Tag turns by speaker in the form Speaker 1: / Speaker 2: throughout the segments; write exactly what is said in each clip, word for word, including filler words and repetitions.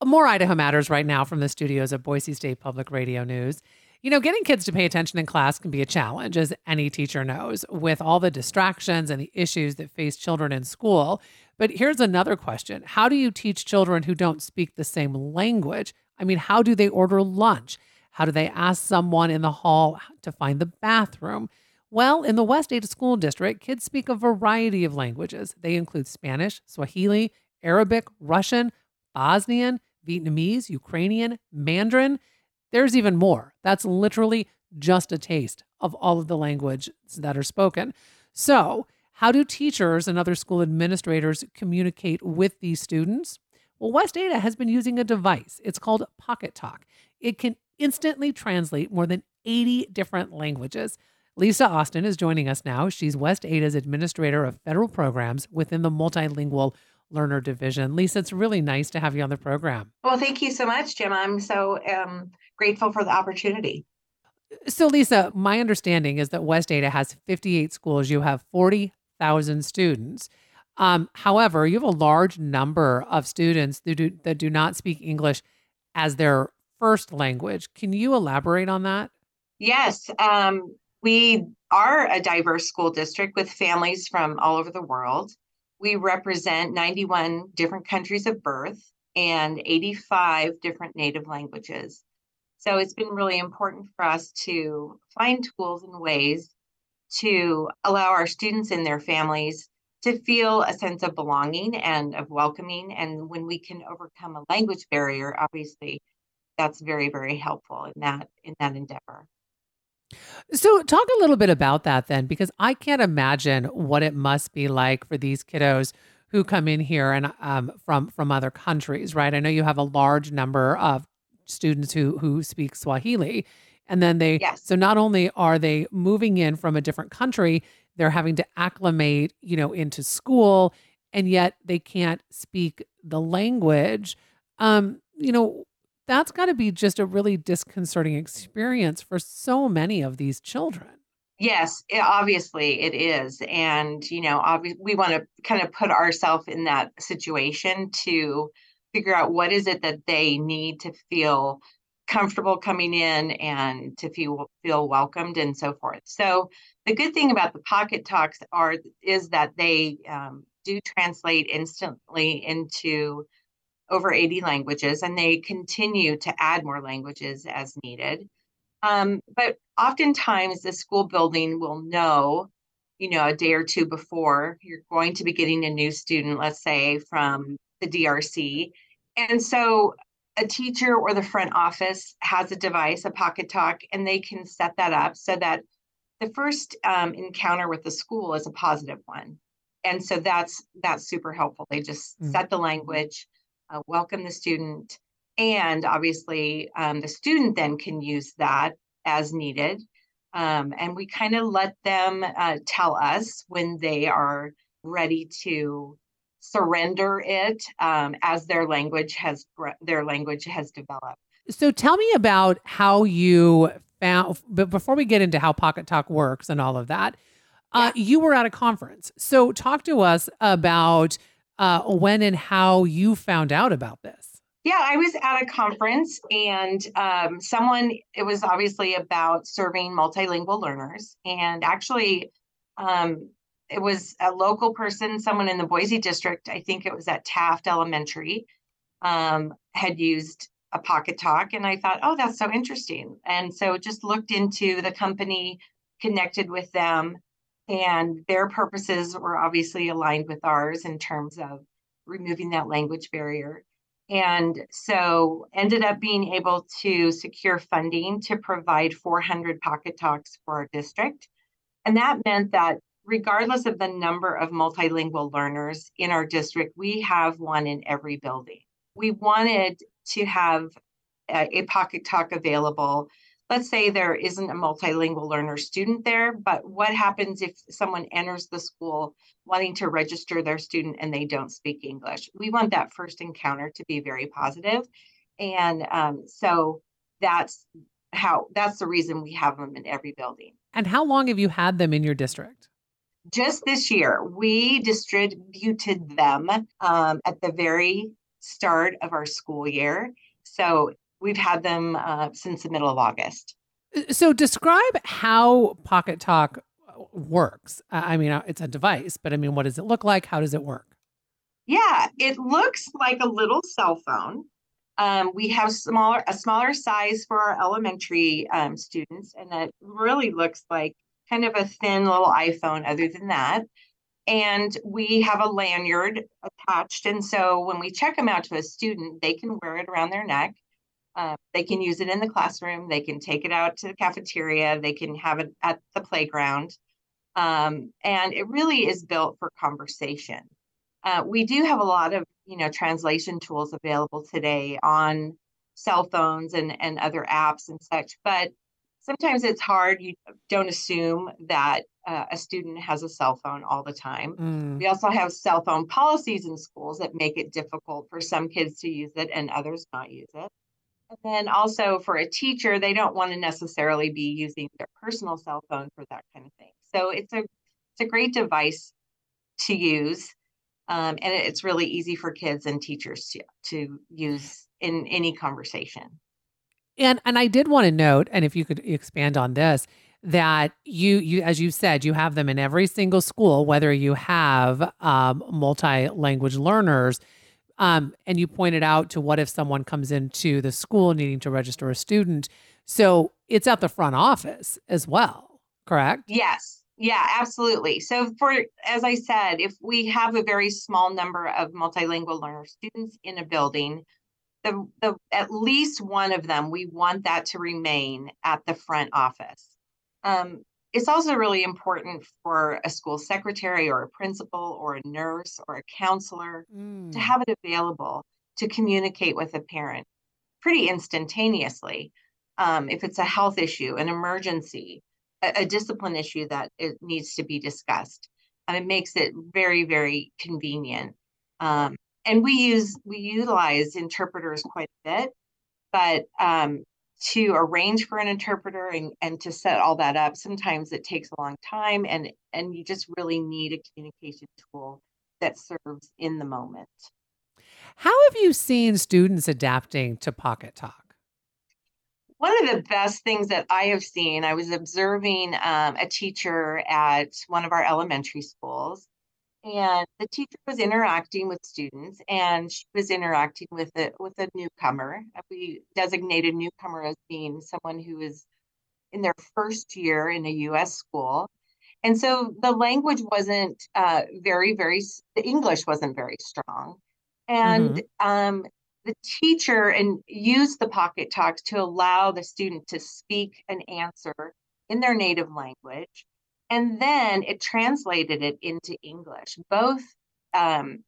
Speaker 1: More Idaho Matters right now from the studios of Boise State Public Radio News. You know, getting kids to pay attention in class can be a challenge, as any teacher knows, with all the distractions and the issues that face children in school. But here's another question. How do you teach children who don't speak the same language? I mean, how do they order lunch? How do they ask someone in the hall to find the bathroom? Well, in the West Ada School District, kids speak a variety of languages. They include Spanish, Swahili, Arabic, Russian, Bosnian, Vietnamese, Ukrainian, Mandarin. There's even more. That's literally just a taste of all of the languages that are spoken. So, how do teachers and other school administrators communicate with these students? Well, West Ada has been using a device. It's called Pocket Talk. It can instantly translate more than eighty different languages. Lisa Austin is joining us now. She's West Ada's Administrator of Federal Programs within the Multilingual Learner Division. Lisa, it's really nice to have you on the program.
Speaker 2: Well, thank you so much, Jim. I'm so um, grateful for the opportunity.
Speaker 1: So, Lisa, my understanding is that West Ada has fifty-eight schools. You have forty thousand students. Um, however, you have a large number of students that do, that do not speak English as their first language. Can you elaborate on that?
Speaker 2: Yes. Um, we are a diverse school district with families from all over the world. We represent ninety-one different countries of birth and eighty-five different native languages. So it's been really important for us to find tools and ways to allow our students and their families to feel a sense of belonging and of welcoming. And when we can overcome a language barrier, obviously, that's very, very helpful in that in that endeavor.
Speaker 1: So talk a little bit about that then, because I can't imagine what it must be like for these kiddos who come in here and um, from from other countries, right? I know you have a large number of students who who speak Swahili, and then they
Speaker 2: Yes.
Speaker 1: so not only are they moving in from a different country, they're having to acclimate, you know, into school, and yet they can't speak the language. Um, you know, that's got to be just a really disconcerting experience for so many of these children.
Speaker 2: Yes, it, obviously it is. And, you know, obviously we want to kind of put ourselves in that situation to figure out what is it that they need to feel comfortable coming in and to feel feel welcomed and so forth. So the good thing about the Pocket Talks are is that they um, do translate instantly into over eighty languages, and they continue to add more languages as needed. Um, but oftentimes the school building will know, you know, a day or two before you're going to be getting a new student, let's say from the D R C. And so a teacher or the front office has a device, a Pocket Talk, and they can set that up so that the first um, encounter with the school is a positive one. And so that's that's super helpful. They just
Speaker 1: Mm.
Speaker 2: set the language, uh, welcome the student, and obviously um, the student then can use that as needed. Um, and we kind of let them uh, tell us when they are ready to surrender it um, as their language has their language has developed.
Speaker 1: So tell me about how you found, but before we get into how Pocket Talk works and all of that, uh,
Speaker 2: Yeah.
Speaker 1: you were at a conference. So talk to us about uh, when and how you found out about this.
Speaker 2: Yeah, I was at a conference and um, someone, it was obviously about serving multilingual learners. And actually, um, it was a local person, someone in the Boise district, I think it was at Taft Elementary, um, had used a Pocket Talk. And I thought, oh, that's so interesting. And so just looked into the company, connected with them, and their purposes were obviously aligned with ours in terms of removing that language barrier. And so ended up being able to secure funding to provide four hundred Pocket Talks for our district. And that meant that regardless of the number of multilingual learners in our district, we have one in every building. We wanted to have a, a Pocket Talk available. Let's say there isn't a multilingual learner student there, but what happens if someone enters the school wanting to register their student and they don't speak English? We want that first encounter to be very positive. And um, so that's how, that's the reason we have them in every building.
Speaker 1: And how long have you had them in your district?
Speaker 2: Just this year, we distributed them um, at the very start of our school year. So we've had them uh, since the middle of August.
Speaker 1: So describe how Pocket Talk works. I mean, uh, it's a device, but I mean, what does it look like? How does it work?
Speaker 2: Yeah, it looks like a little cell phone. Um, we have smaller a smaller size for our elementary um, students, and it really looks like kind of a thin little iPhone other than that. And we have a lanyard attached. And so when we check them out to a student, they can wear it around their neck. Uh, they can use it in the classroom. They can take it out to the cafeteria. They can have it at the playground. Um, and it really is built for conversation. Uh, we do have a lot of, you know, translation tools available today on cell phones and, and other apps and such, but sometimes it's hard. You don't assume that uh, a student has a cell phone all the time.
Speaker 1: Mm.
Speaker 2: We also have cell phone policies in schools that make it difficult for some kids to use it and others not use it. And then also for a teacher, they don't want to necessarily be using their personal cell phone for that kind of thing. So it's a it's a great device to use. Um, and it's really easy for kids and teachers to, to use in any conversation.
Speaker 1: And and I did want to note, and if you could expand on this, that you you as you said, you have them in every single school, whether you have um, multi-language learners. Um, and you pointed out to what if someone comes into the school needing to register a student. So it's at the front office as well, correct?
Speaker 2: Yes. Yeah, absolutely. So for, as I said, if we have a very small number of multilingual learner students in a building, the, the at least one of them, we want that to remain at the front office. Um, it's also really important for a school secretary or a principal or a nurse or a counselor
Speaker 1: Mm.
Speaker 2: to have it available to communicate with a parent pretty instantaneously. Um, if it's a health issue, an emergency, a, a discipline issue that it needs to be discussed, and it makes it very, very convenient. Um, and we use we utilize interpreters quite a bit, but um, to arrange for an interpreter and, and to set all that up, sometimes it takes a long time, and and you just really need a communication tool that serves in the moment.
Speaker 1: How have you seen students adapting to Pocket Talk?
Speaker 2: One of the best things that I have seen, I was observing um, a teacher at one of our elementary schools, and the teacher was interacting with students, and she was interacting with a with a newcomer. We designated newcomer as being someone who is in their first year in a U S school, and so the language wasn't uh, very, very. The English wasn't very strong,
Speaker 1: Mm-hmm.
Speaker 2: and um, the teacher and used the Pocket Talks to allow the student to speak an answer in their native language, and then it translated it into English, both um,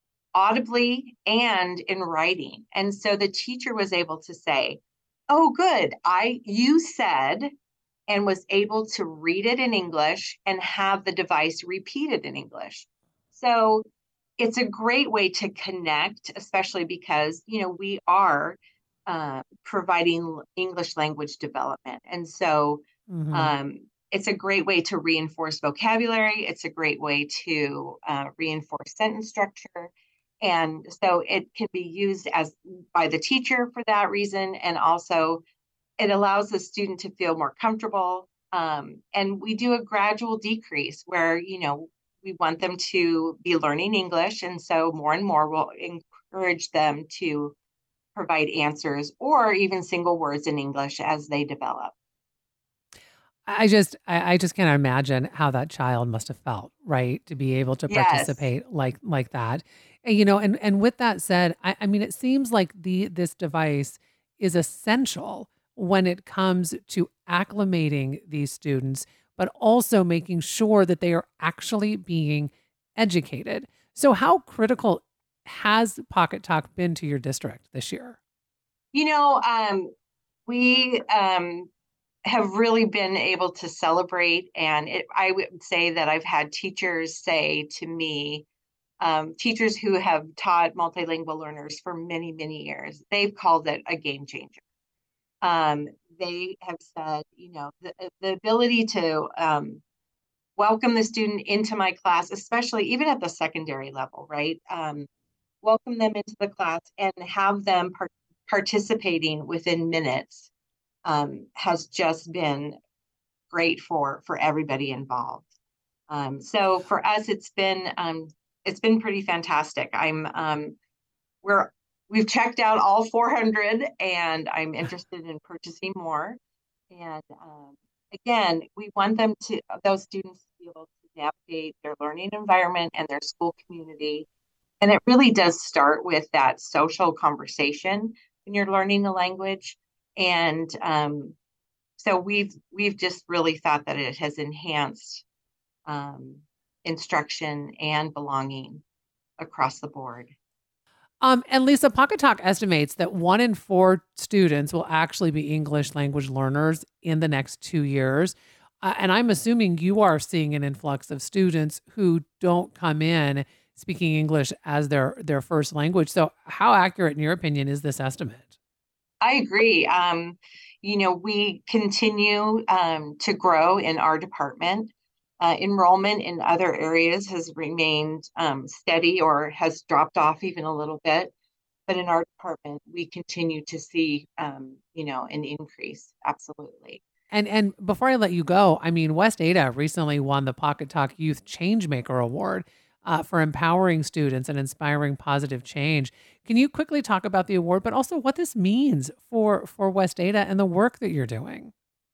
Speaker 2: audibly and in writing. And so the teacher was able to say, "Oh, good, I you said," and was able to read it in English and have the device repeat it in English. So it's a great way to connect, especially because, you know, we are uh, providing English language development. And so
Speaker 1: Mm-hmm.
Speaker 2: um, it's a great way to reinforce vocabulary. It's a great way to uh, reinforce sentence structure. And so it can be used as by the teacher for that reason. And also it allows the student to feel more comfortable. Um, and we do a gradual decrease where, you know, we want them to be learning English. And so more and more we'll encourage them to provide answers or even single words in English as they develop.
Speaker 1: I just I, I just can't imagine how that child must have felt, right? To be able to
Speaker 2: Yes.
Speaker 1: participate like like that. And, you know, and and with that said, I, I mean it seems like the this device is essential when it comes to acclimating these students, but also making sure that they are actually being educated. So how critical has Pocket Talk been to your district this year?
Speaker 2: You know, um, we um, have really been able to celebrate. And it, I would say that I've had teachers say to me, um, teachers who have taught multilingual learners for many, many years, they've called it a game changer. Um, they have said, you know, the, the ability to um, welcome the student into my class, especially even at the secondary level, right? Um, welcome them into the class and have them par- participating within minutes um, has just been great for for everybody involved. Um, so for us, it's been um, it's been pretty fantastic. I'm um, we're we've checked out all four hundred, and I'm interested in purchasing more. And um, again, we want them to those students to be able to navigate their learning environment and their school community. And it really does start with that social conversation when you're learning the language. And um, so we've we've just really thought that it has enhanced um, instruction and belonging across the board.
Speaker 1: Um, and Lisa, Pocket Talk estimates that one in four students will actually be English language learners in the next two years. Uh, and I'm assuming you are seeing an influx of students who don't come in speaking English as their, their first language. So how accurate, in your opinion, is this estimate?
Speaker 2: I agree. Um, you know, we continue um, to grow in our department. Uh, enrollment in other areas has remained um, steady or has dropped off even a little bit. But in our department, we continue to see, um, you know, an increase. Absolutely.
Speaker 1: And and before I let you go, I mean, West Ada recently won the Pocket Talk Youth Changemaker Award uh, for empowering students and inspiring positive change. Can you quickly talk about the award, but also what this means for, for West Ada and the work that you're doing?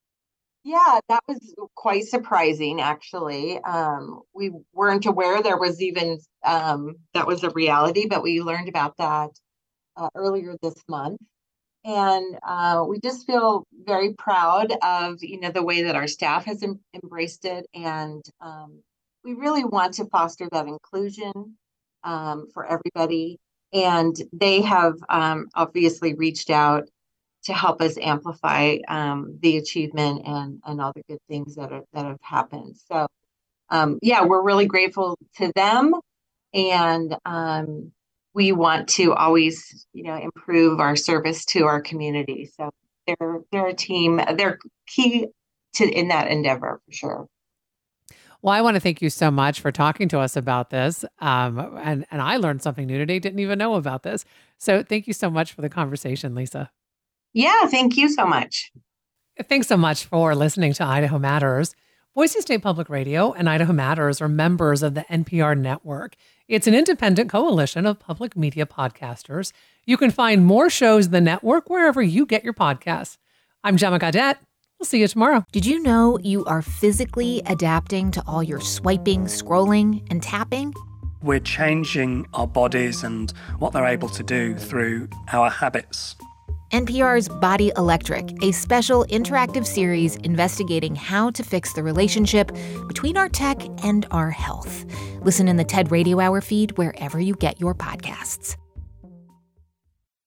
Speaker 2: Yeah, that was quite surprising, actually. Um, we weren't aware there was even um, that was a reality, but we learned about that uh, earlier this month. And uh, we just feel very proud of, you know, the way that our staff has em- embraced it. And um, we really want to foster that inclusion um, for everybody. And they have um, obviously reached out to help us amplify um, the achievement and, and all the good things that are, that have happened. So, um, yeah, we're really grateful to them. And um, we want to always, you know, improve our service to our community. So they're they're a team. They're key to in that endeavor for sure.
Speaker 1: Well, I want to thank you so much for talking to us about this. Um, and, and I learned something new today. Didn't even know about this. So thank you so much for the conversation, Lisa.
Speaker 2: Yeah, thank you so much.
Speaker 1: Thanks so much for listening to Idaho Matters. Boise State Public Radio and Idaho Matters are members of the N P R network. It's an independent coalition of public media podcasters. You can find more shows in the network wherever you get your podcasts. I'm Gemma Gaudette. We'll see you tomorrow.
Speaker 3: Did you know you are physically adapting to all your swiping, scrolling, and tapping?
Speaker 4: We're changing our bodies and what they're able to do through our habits.
Speaker 3: N P R's Body Electric, a special interactive series investigating how to fix the relationship between our tech and our health. Listen in the TED Radio Hour feed wherever you get your podcasts.